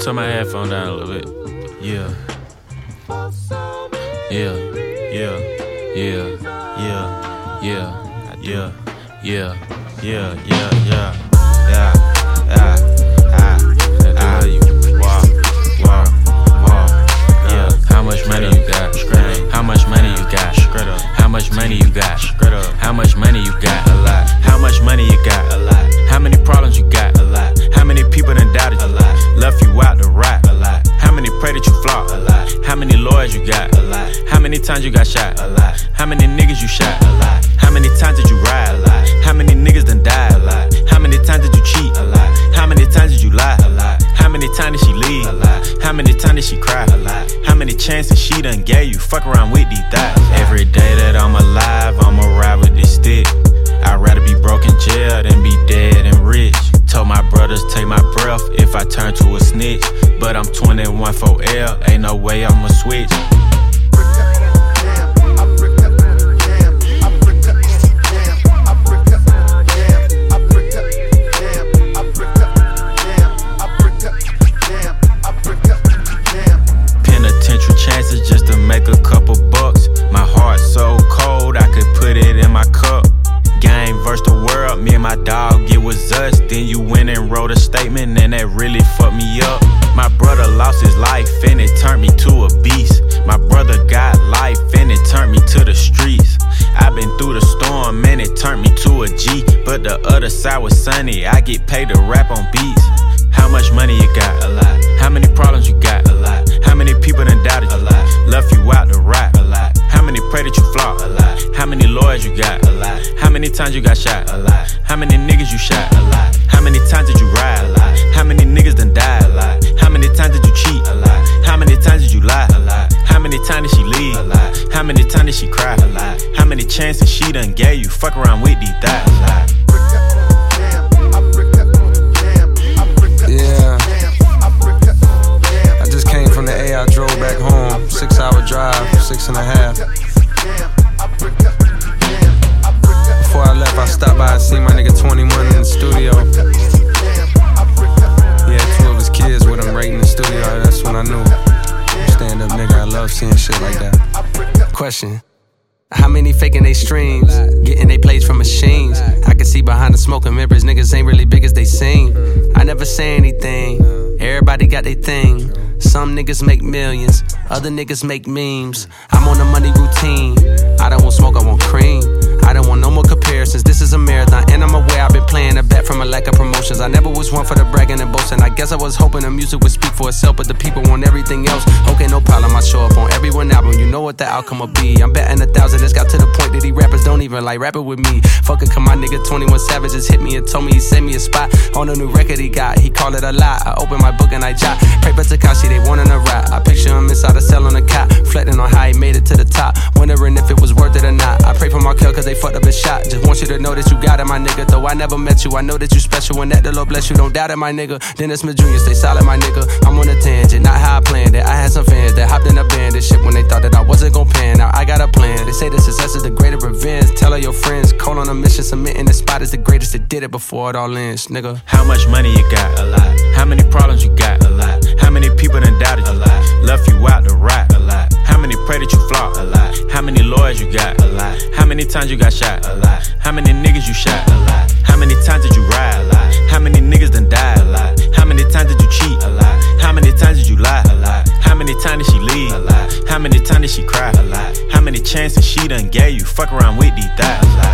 Turn my headphone down a little bit. Yeah. Yeah. Yeah. Yeah. Yeah. Yeah. Yeah. Yeah. Yeah. Yeah. Yeah. How much money you got? How much money you got? How much money you got? How much money you got? A lot. How much money you got? A lot. How many problems you got? A lot. How many people done doubted you? A lot. Left you out to rot? A lot. How many pray that you flop? A lot. How many lawyers you got? A lot. How many times you got shot? A lot. How many niggas you shot? A lot. How many times did you ride? A lot. How many niggas done died? A lot. How many times did you cheat? A lot. How many times did you lie? A lot. How many times did she leave? A lot. How many times did she cry? A lot. How many chances she done gave you? Fuck around with these thighs. Every day that I'm alive, I'ma ride with this stick. I'd rather be broke in jail than be dead and rich. Told my brothers take my breath if I turn to a snitch. But I'm 21 for L, ain't no way I'ma switch. Penitentiary chances just to make a couple bucks. My heart so cold I could put it in my cup. Game versus the world, me and my dog, it was us. Then you went and wrote a statement and that really fucked me up. My brother lost his life and it turned me to a beast. My brother got life and it turned me to the streets. I've been through the storm and it turned me to a G. But the other side was sunny, I get paid to rap on beats. How much money you got? A lot. How many problems you got? A lot. How many people done doubted you? A lot. Left you out to rot? A lot. How many pray that you flop? A lot. How many lawyers you got? A lot. How many times you got shot? A lot. How many niggas you shot? A lot. How many times did you ride? A lot. How many niggas done died? A lot. How many times did you cheat? A lot. How many times did you lie? A lot. How many times did she leave? A lot. How many times did she cry? A lot. How many chances she done gave you? Fuck around with these thighs. A lot. Yeah, I just came from the A, I drove back home. 6-hour drive, 6.5. Before I left, I stopped by and seen my nigga 21 in the studio. He had 2 of his kids with him right in the studio. That's when I knew. Stand up nigga, I love seeing shit like that. Question: how many faking they streams, getting they plays from machines? I can see behind the smoke and mirrors, niggas ain't really big as they seem. I never say anything, everybody got their thing. Some niggas make millions, other niggas make memes. I'm on a money routine, I don't want smoke, I want cream. I don't want no more comparisons, this is a marathon. And I'm aware I've been playing a bet from a lack of promotions. I never was one for the bragging and boasting. I guess I was hoping the music would speak for itself, but the people want everything else. Okay, no problem, I show up on every one album. You know what the outcome will be. I'm betting 1,000, it's got to the point that these rappers don't even like rapping with me. Fuck it, come my nigga 21 Savage just hit me and told me he sent me a spot on a new record he got. He called it a lie, I opened my book and I jot. Pray for Tekashi, they wanting a rap. I picture him inside a cell on a cot, reflecting on how he made it to the top, wondering if it was worth it or not. I pray for Markel cause they fucked up his shot. Just want you to know that you got it, my nigga. Though I never met you, I know that you special and that the Lord bless you. Don't doubt it, my nigga. Dennis Smith Jr., stay solid, my nigga. I'm on a tangent, not how I planned it. I had some fans that hopped in a band and shit when they thought that I wasn't gon' pan. Now I got a plan. They say the success is the greater revenge. Tell all your friends, call on a mission, submitting the spot is the greatest that did it before it all ends, nigga. How much money you got? A lot. How many problems you got? A lot. How many people done doubted you? A lot. Left you out to rot? A lot. How many pray that you flop? A lot. How many lawyers you got? A lot. How many times you got shot? A lot. How many niggas you shot? A lot. How many times did you ride? A lot. How many niggas done died? A lot. How many times did you cheat? A lot. How many times did you lie? A lot. How many times did she leave? A lot. How many times did she cry? A lot. How many chances she done gave you? Fuck around with these thighs.